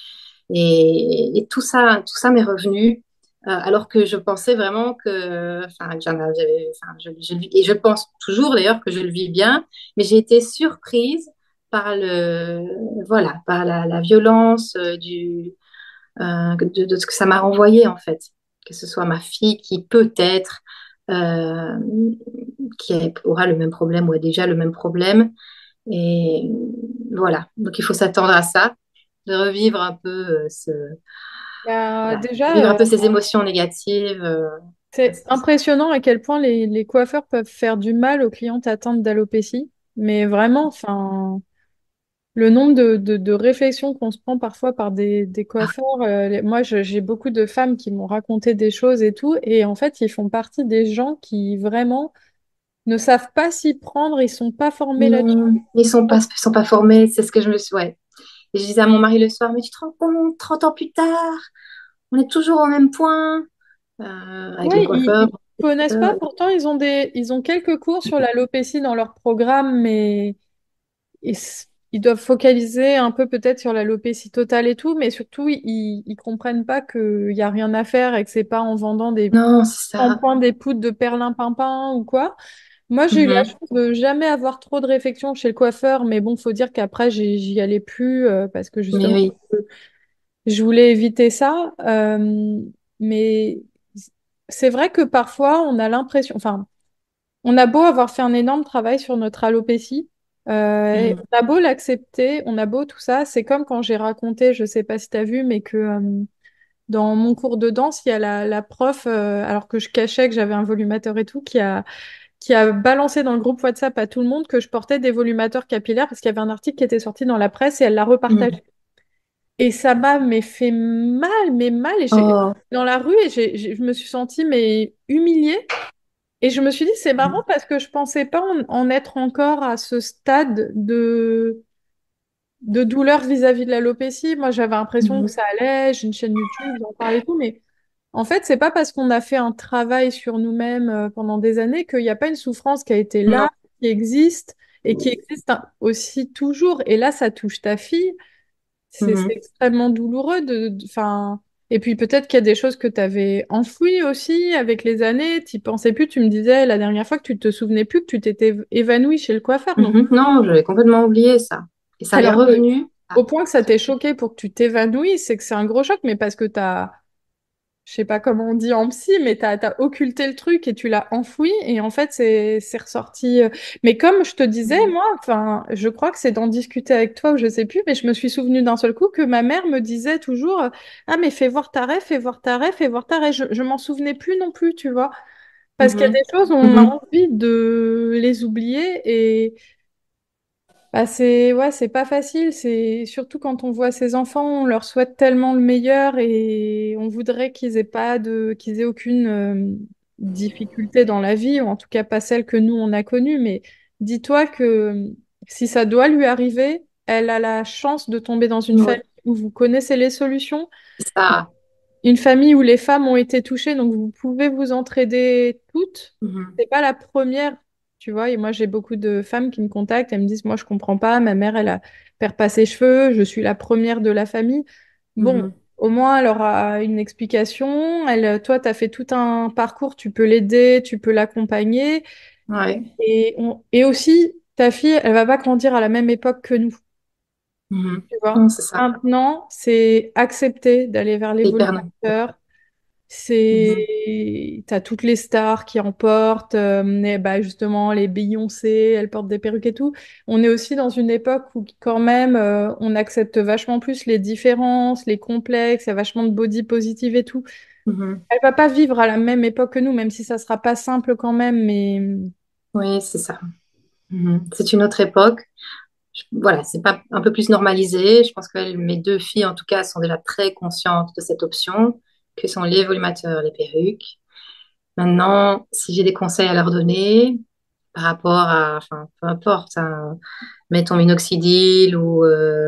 et tout ça m'est revenu. Alors que je pensais vraiment enfin, que enfin, et je pense toujours d'ailleurs que je le vis bien, mais j'ai été surprise par voilà, par la violence de ce que ça m'a renvoyé en fait. Que ce soit ma fille qui peut-être euh, aura le même problème ou a déjà le même problème. Et voilà. Donc il faut s'attendre à ça, de revivre un peu Bah, voilà, vivre déjà, un peu ces émotions négatives. c'est impressionnant à quel point les coiffeurs peuvent faire du mal aux clientes atteintes d'alopécie. Mais vraiment, enfin, le nombre de réflexions qu'on se prend parfois par des coiffeurs. Moi, j'ai beaucoup de femmes qui m'ont raconté des choses et tout. Et en fait, ils font partie des gens qui vraiment ne savent pas s'y prendre. Ils sont pas formés là-dessus. Non, ils sont pas formés, c'est ce que je me suis. Ouais. Et je disais à mon mari le soir, mais tu te rends compte, 30 ans plus tard, on est toujours au même point avec les Oui, coiffeurs. ils connaissent pas. Pourtant, ils ont quelques cours sur l'alopécie dans leur programme, mais ils doivent focaliser un peu peut-être sur l'alopécie totale et tout, mais surtout, ils comprennent pas qu'il y a rien à faire et que c'est pas en vendant des Non, c'est ça. shampoings, des poudres de perlimpinpin ou quoi. Moi, j'ai eu la Mhm. chance de jamais avoir trop de réflexion chez le coiffeur, mais bon, faut dire qu'après, j'y allais plus parce que Mais justement, oui. je voulais éviter ça. Mais c'est vrai que parfois, on a l'impression, enfin, on a beau avoir fait un énorme travail sur notre alopécie, et Mhm. on a beau l'accepter, on a beau tout ça, c'est comme quand j'ai raconté, je sais pas si tu as vu, mais que dans mon cours de danse, il y a la prof, alors que je cachais que j'avais un volumateur et tout, qui a balancé dans le groupe WhatsApp à tout le monde que je portais des volumateurs capillaires parce qu'il y avait un article qui était sorti dans la presse et elle l'a repartagé. Mhm. Et ça m'a mais fait mal, mais mal. Et Oh, dans la rue, et je me suis sentie mais humiliée. Et je me suis dit, c'est marrant parce que je pensais pas en être encore à ce stade de douleur vis-à-vis de l'alopécie. Moi, j'avais l'impression que Mhm. ça allait, j'ai une chaîne YouTube, j'en parle et tout, mais en fait, c'est pas parce qu'on a fait un travail sur nous-mêmes pendant des années qu'il n'y a pas une souffrance qui a été Non. là, qui existe et qui existe aussi toujours. Et là, ça touche ta fille. C'est Mhm. extrêmement douloureux enfin, et puis peut-être qu'il y a des choses que tu avais enfouies aussi avec les années, tu pensais plus, tu me disais la dernière fois que tu te souvenais plus que tu t'étais évanouie chez le coiffeur. Donc, Mhm. Non, j'avais complètement oublié ça. Et ça m'est alors que revenu. Ah. au point que ça t'ait choqué pour que tu t'évanouisses, c'est que c'est un gros choc, mais parce que t'as, je sais pas comment on dit en psy, mais t'as occulté le truc et tu l'as enfoui et en fait c'est ressorti. Mais comme je te disais, Mhm. moi, enfin, je crois que c'est d'en discuter avec toi ou je sais plus, mais je me suis souvenu d'un seul coup que ma mère me disait toujours ah mais fais voir ta rêve, fais voir ta rêve, fais voir ta rêve. Je m'en souvenais plus non plus, tu vois, parce qu'il y a Mhm. des choses on a Mhm. envie de les oublier et bah c'est ouais, c'est pas facile, c'est surtout quand on voit ses enfants, on leur souhaite tellement le meilleur et on voudrait qu'ils aient aucune difficulté dans la vie, ou en tout cas pas celle que nous on a connue, mais dis-toi que si ça doit lui arriver, elle a la chance de tomber dans une Ouais. famille où vous connaissez les solutions, Ça. une famille où les femmes ont été touchées, donc vous pouvez vous entraider toutes. Mhm. C'est pas la première, tu vois. Et moi, j'ai beaucoup de femmes qui me contactent. Elles me disent, moi, je comprends pas. Ma mère, perd pas ses cheveux. Je suis la première de la famille. Bon, Mhm. au moins, elle aura une explication. Toi, tu as fait tout un parcours. Tu peux l'aider, tu peux l'accompagner. Ouais. Et aussi, ta fille, elle va pas grandir à la même époque que nous. Mhm. Tu vois. Non, c'est ça. Maintenant, c'est accepter d'aller vers C'est hyper normal. l'évolution. Mhm. T'as toutes les stars qui en portent, et bah justement les Beyoncé, elles portent des perruques et tout. On est aussi dans une époque où quand même on accepte vachement plus les différences, les complexes, il y a vachement de body positive et tout. Mhm. Elle va pas vivre à la même époque que nous, même si ça sera pas simple quand même, mais Oui, c'est ça. Mhm. C'est une autre époque. Voilà, c'est pas un peu plus normalisé. Je pense que mes deux filles, en tout cas, sont déjà très conscientes de cette option, que sont les volumateurs, les perruques. Maintenant, si j'ai des conseils à leur donner par rapport à, enfin, peu importe, hein, mettons minoxidil ou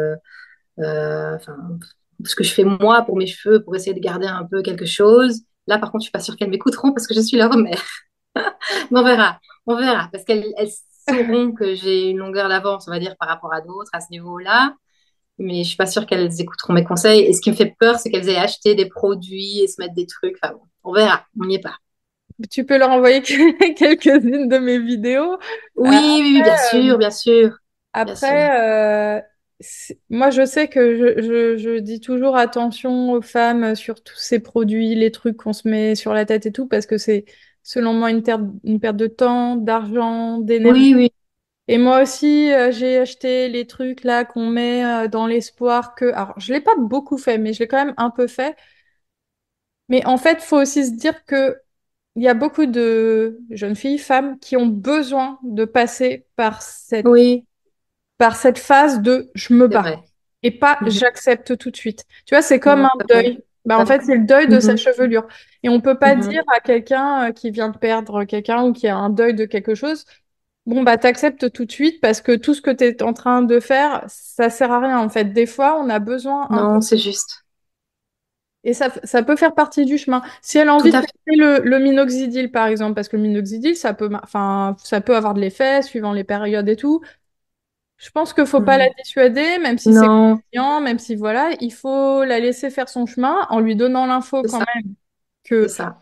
enfin, ce que je fais moi pour mes cheveux, pour essayer de garder un peu quelque chose. Là, par contre, je suis pas sûre qu'elles m'écouteront parce que je suis leur mère. Mais on verra, parce qu'elles sauront que j'ai une longueur d'avance, on va dire, par rapport à d'autres à ce niveau-là. Mais je suis pas sûre qu'elles écouteront mes conseils. Et ce qui me fait peur, c'est qu'elles aient acheté des produits et se mettre des trucs. Enfin bon, on verra, on n'y est pas. tu peux leur envoyer quelques-unes de mes vidéos. Euh, Oui, oui, oui, bien euh, sûr, bien sûr, bien sûr. Après, moi je sais que je dis toujours attention aux femmes sur tous ces produits, les trucs qu'on se met sur la tête et tout, parce que c'est selon moi une perte de temps, d'argent, d'énergie. Oui, oui, Et moi aussi, j'ai acheté les trucs là qu'on met dans l'espoir que... Alors, je l'ai pas beaucoup fait, mais je l'ai quand même un peu fait. Mais en fait, faut aussi se dire que il y a beaucoup de jeunes filles, femmes, qui ont besoin de passer oui, par cette phase de je me c'est bats vrai. et pas Mhm. j'accepte tout de suite. Tu vois, c'est comme Non, un c'est vrai. deuil. Bah, en fait, c'est le deuil de sa Mhm, chevelure. Et on peut pas dire mhm. à quelqu'un qui vient de perdre quelqu'un ou qui a un deuil de quelque chose, bon, bah, t'acceptes tout de suite parce que tout ce que tu es en train de faire, ça sert à rien. En fait, des fois, on a besoin un peu. Non, c'est juste. Et ça peut faire partie du chemin. Si elle a Tout envie de à fait. tester le minoxidil, par exemple, parce que le minoxidil, enfin, ça peut avoir de l'effet suivant les périodes et tout. Je pense qu'il faut pas la Mhm. dissuader, même si c'est Non, contraignant, même si voilà, il faut la laisser faire son chemin en lui donnant l'info c'est quand ça, même c'est que, ça.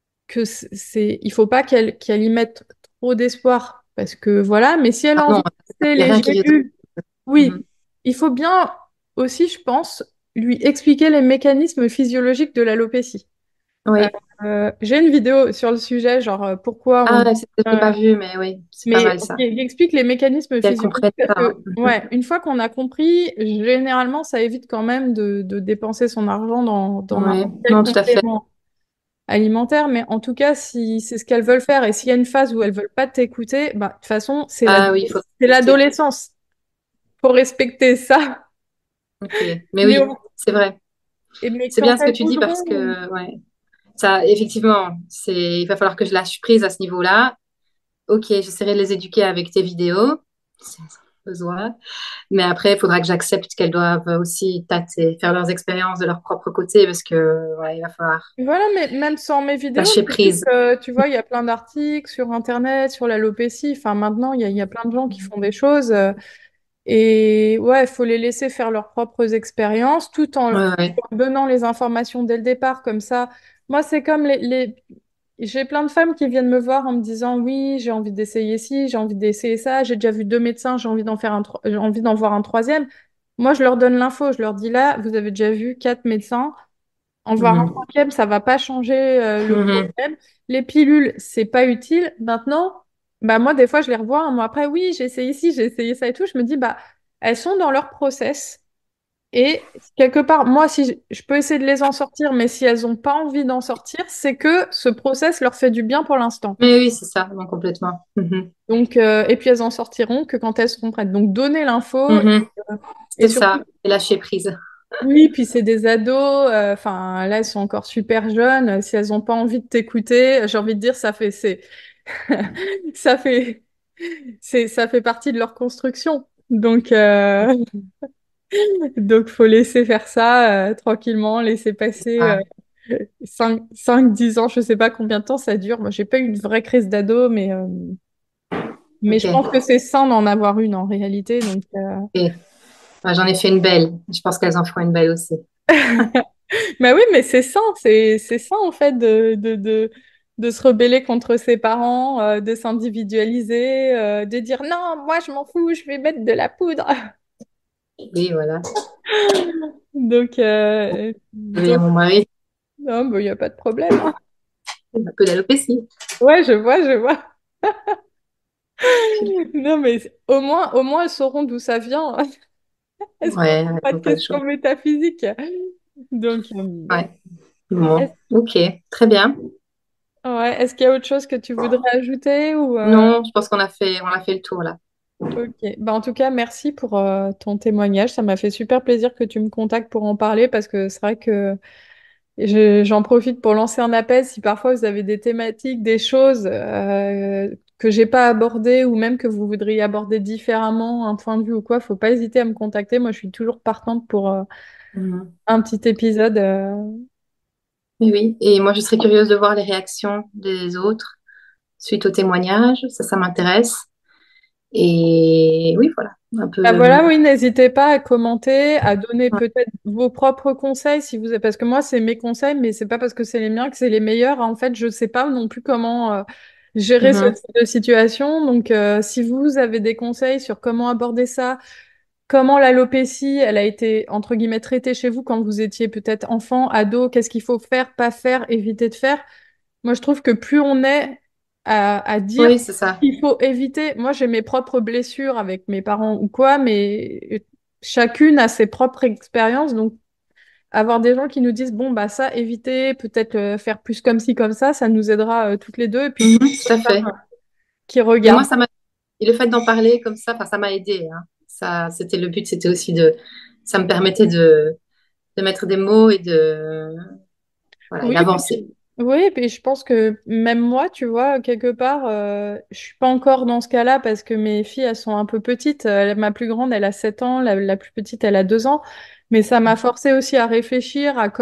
il faut pas qu'elle y mette trop d'espoir parce que voilà, mais si elle Ah a non, envie de il tester n'y a les rien qui retourne. gélules, oui, il faut bien aussi, je pense, lui expliquer les mécanismes physiologiques de l'alopécie. Euh, Oui. j'ai une vidéo sur le sujet, genre pourquoi on... Ah, c'est peut-être que j'ai euh, pas vu, mais oui, c'est pas mais mal ça. il explique les mécanismes Qu'elles physiologiques comprennent parce ça, que, hein. ouais, une fois qu'on a compris, généralement, ça évite quand même de dépenser son argent dans Oui, n'importe quel non, tout à fait. complément alimentaire. Mais en tout cas, si c'est ce qu'elles veulent faire et s'il y a une phase où elles veulent pas t'écouter, bah, de toute façon, Ah oui, il faut c'est respecter. l'adolescence. Faut respecter ça. Ok, mais Mais, oui, c'est vrai. mais C'est quand bien ce que elles tu dis parce voudront, que, ouais, ça, effectivement, il va falloir que je lâche prise à ce niveau-là. Ok, j'essaierai de les éduquer avec tes vidéos. besoin. Mais après, il faudra que j'accepte qu'elles doivent aussi tâter, faire leurs expériences de leur propre côté parce que voilà, il va falloir Voilà, mais même sans mes vidéos, lâcher c'est juste, prise. tu vois, il y a plein d'articles sur Internet, sur l'alopécie. Enfin, maintenant, il y a plein de gens qui font des choses. Et ouais, il faut les laisser faire leurs propres expériences tout en Ouais, ouais. leur donnant les informations dès le départ. Comme ça, moi, c'est comme J'ai plein de femmes qui viennent me voir en me disant, oui, j'ai envie d'essayer ci, j'ai envie d'essayer ça, j'ai déjà vu deux médecins, j'ai envie d'en voir un troisième. Moi, je leur donne l'info, je leur dis là, vous avez déjà vu quatre médecins. En voir un Mhm. cinquième, ça va pas changer le Mhm. problème. Les pilules, c'est pas utile. Maintenant, bah moi, des fois, je les revois un mois après. Oui, j'ai essayé ci, j'ai essayé ça et tout. Je me dis, bah, elles sont dans leur process. Et quelque part, moi, si je peux essayer de les en sortir, mais si elles ont pas envie d'en sortir, c'est que ce process leur fait du bien pour l'instant. Mais oui, c'est ça, non, complètement. Mhm. Donc, et puis elles en sortiront que quand elles seront prêtes. Donc, donner l'info Mhm. et C'est surtout. ça, et lâcher prise. Oui, puis c'est des ados, enfin là elles sont encore super jeunes. Si elles n'ont pas envie de t'écouter, j'ai envie de dire ça fait ça fait partie de leur construction. Donc faut laisser faire ça tranquillement, laisser passer Ah, 10 ans, je sais pas combien de temps ça dure. Moi j'ai pas eu une vraie crise d'ado, mais je pense que ok. c'est sain d'en avoir une en réalité. Donc Et, moi, j'en ai fait une belle. Je pense qu'elles en feront une belle aussi. bah oui, mais c'est ça, c'est ça en fait de se rebeller contre ses parents, de s'individualiser, de dire non, moi je m'en fous, je vais mettre de la poudre. Oui, voilà. Il y a Donc mon mari, non, bah, il n'y a pas de problème, hein. un peu d'alopécie. Ouais, je vois. Non, mais au moins elles sauront d'où ça vient. Elles se Ouais, poseront elles pas de n'ont pas le questions choix. métaphysiques. Donc, Ouais, bon, est-ce, ok, très bien. ouais, est-ce qu'il y a autre chose que tu voudrais ajouter ou Non, je pense on a fait le tour là. Ok, bah en tout cas, merci pour ton témoignage. Ça m'a fait super plaisir que tu me contactes pour en parler parce que c'est vrai que j'en profite pour lancer un appel. Si parfois vous avez des thématiques, des choses que j'ai pas abordées ou même que vous voudriez aborder différemment, un point de vue ou quoi, faut pas hésiter à me contacter. Moi, je suis toujours partante pour Mhm. un petit épisode. Oui, oui. Et moi, je serais curieuse de voir les réactions des autres suite au témoignage. Ça m'intéresse. Et oui, voilà, un Bah peu. voilà, oui, n'hésitez pas à commenter, à donner peut-être vos propres conseils si vous parce que moi c'est mes conseils, mais c'est pas parce que c'est les miens que c'est les meilleurs. En fait, je sais pas non plus comment gérer ce Mhm. type de situation. Donc, si vous avez des conseils sur comment aborder ça, comment l'alopécie, elle a été entre guillemets traitée chez vous quand vous étiez peut-être enfant, ado, qu'est-ce qu'il faut faire, pas faire, éviter de faire. Moi, je trouve que plus on est à dire Oui, c'est ça. qu'il faut éviter, moi j'ai mes propres blessures avec mes parents ou quoi, mais chacune a ses propres expériences, donc avoir des gens qui nous disent, bon, bah ça, éviter, peut-être faire plus comme ci, comme ça nous aidera toutes les deux, et puis Mhm, surtout tout les à fait. femmes qui Mais moi, regardent. et le fait d'en parler comme ça, enfin, ça m'a aidé, hein. Ça, c'était le but, c'était aussi ça me permettait de mettre des mots et voilà, et Oui, d'avancer. oui, puis je pense que même moi, tu vois, quelque part, je suis pas encore dans ce cas-là parce que mes filles, elles sont un peu petites. Ma plus grande, elle a 7 ans, la plus petite, elle a 2 ans. Mais ça m'a forcé aussi à réfléchir à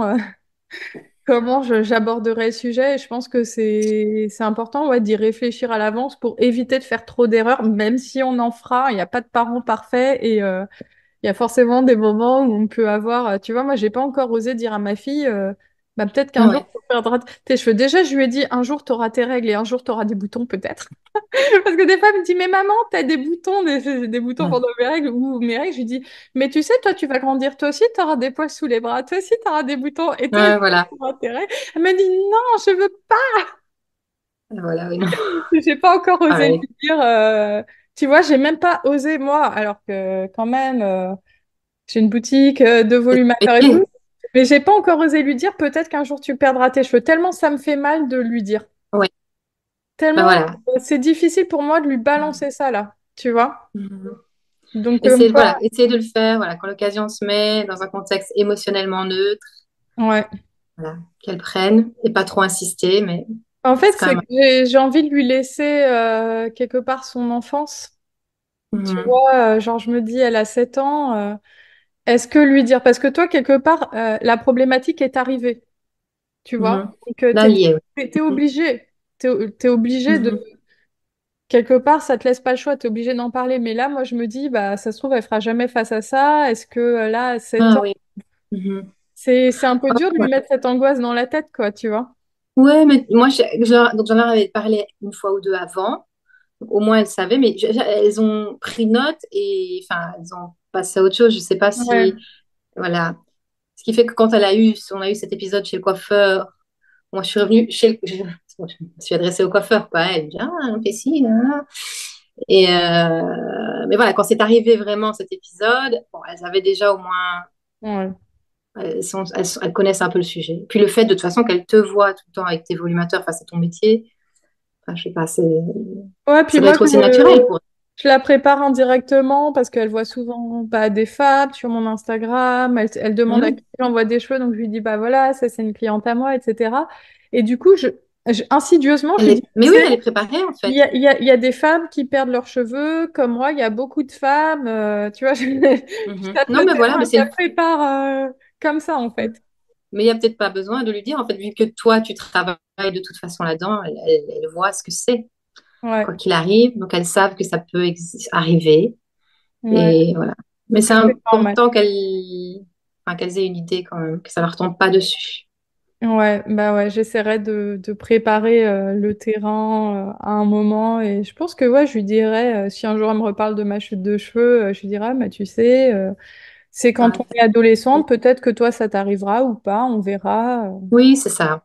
comment j'aborderais le sujet. Et je pense que c'est important, ouais, d'y réfléchir à l'avance pour éviter de faire trop d'erreurs, même si on en fera. Il n'y a pas de parents parfaits et il y a forcément des moments où on peut avoir, tu vois, moi, j'ai pas encore osé dire à ma fille, bah, peut-être qu'un jour, Ouais, tu perdras tes cheveux. Déjà, je lui ai dit, un jour, tu auras tes règles et un jour, tu auras des boutons, peut-être. Parce que des fois, elle me dit, mais maman, t'as des boutons, des boutons ouais, pendant mes règles ou mes règles. Je lui dis, mais tu sais, toi, tu vas grandir, toi aussi, tu auras des poils sous les bras, toi aussi, tu auras des boutons et toi aussi, ouais, voilà. tu auras tes règles. Elle m'a dit, non, je veux pas. Voilà, oui, non. J'ai pas encore osé Pareil. lui dire, tu vois, j'ai même pas osé, moi, alors que quand même. J'ai une boutique de C'est volume à son faire et tout. métier. Mais j'ai pas encore osé lui dire peut-être qu'un jour tu perdras tes cheveux. Tellement ça me fait mal de lui dire. Ouais, ben Tellement voilà. c'est difficile pour moi de lui balancer ça là. Tu vois? Mhm. Donc moi, Voilà, essayer de le faire, voilà, quand l'occasion se met dans un contexte émotionnellement neutre, ouais. voilà, qu'elle prenne et pas trop insister, mais En fait, c'est quand c'est même. que j'ai envie de lui laisser quelque part son enfance. Tu Mhm. vois, genre, je me dis, elle a 7 ans, est-ce que lui dire, parce que toi, quelque part, la problématique est arrivée, tu vois, Mhm. et que Là, lié, oui. t'es obligé, t'es obligé de, Mhm. quelque part, ça te laisse pas le choix, t'es obligé d'en parler. Mais là, moi, je me dis, bah, ça se trouve, elle fera jamais face à ça. Est-ce que là, à 7 Ah ans, oui. Mhm. c'est un peu dur de lui Ouais, mettre cette angoisse dans la tête, quoi, tu vois? ouais, mais moi, donc j'en avais parlé une fois ou deux avant. Donc, au moins, elles savaient, mais elles ont pris note et enfin, elles ont passé à autre chose. Je sais pas Ouais. si, voilà. Ce qui fait que quand on a eu cet épisode chez le coiffeur, moi, je suis revenue je me suis adressée au coiffeur, pas à elle. Elle me dit, ah, on fait ci, là, là. Et mais voilà, quand c'est arrivé vraiment cet épisode, bon, elles avaient déjà au moins, Ouais. elles connaissent un peu le sujet. Puis le fait de toute façon qu'elles te voient tout le temps avec tes volumateurs, enfin, c'est ton métier. Enfin, je sais pas, Ouais, puis ça doit moi, être aussi naturel pour je la prépare indirectement parce qu'elle voit souvent bah, des femmes sur mon Instagram. Elle demande à elles. qui j'envoie des cheveux, donc je lui dis, bah voilà, ça c'est une cliente à moi, etc. Et du coup, insidieusement, je lui dis, tu Mais oui, sais, elle est préparée en fait. il y a des femmes qui perdent leurs cheveux, comme moi, il y a beaucoup de femmes, tu vois, je Mhm. tâte Non, le mais voilà, terrain, je la prépare comme ça, en fait. mais il n'y a peut-être pas besoin de lui dire en fait, vu que toi tu travailles de toute façon là-dedans, elle voit ce que c'est, Ouais, quoi qu'il arrive, donc elles savent que ça peut arriver ouais, et voilà. Mais donc c'est c'est normal. important enfin, qu'elles aient une idée quand même, que ça leur tombe pas dessus. Ouais, bah ouais, j'essaierai de préparer le terrain à un moment et je pense que ouais, je lui dirais, si un jour elle me reparle de ma chute de cheveux, je lui dirais, ah, mais tu sais, c'est quand Ouais. on est adolescente, peut-être que toi ça t'arrivera ou pas, on verra. Oui, c'est ça.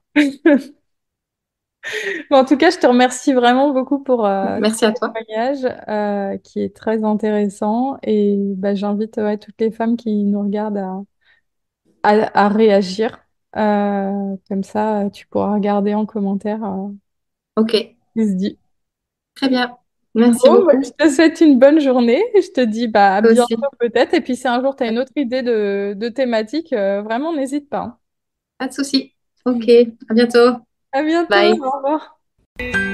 Bon, en tout cas, je te remercie vraiment beaucoup pour ton Merci à toi. témoignage qui est très intéressant et bah, j'invite ouais, toutes les femmes qui nous regardent à réagir. Comme ça, tu pourras regarder en commentaire Ok, ce qui se dit. très bien. Merci Bon, bah, je beaucoup. te souhaite une bonne journée. Je te dis bah, à Toi bientôt aussi. peut-être. Et puis si un jour tu as une autre idée de thématique, vraiment n'hésite pas. Pas de souci. Ok, à bientôt. À bientôt, Bye. au revoir.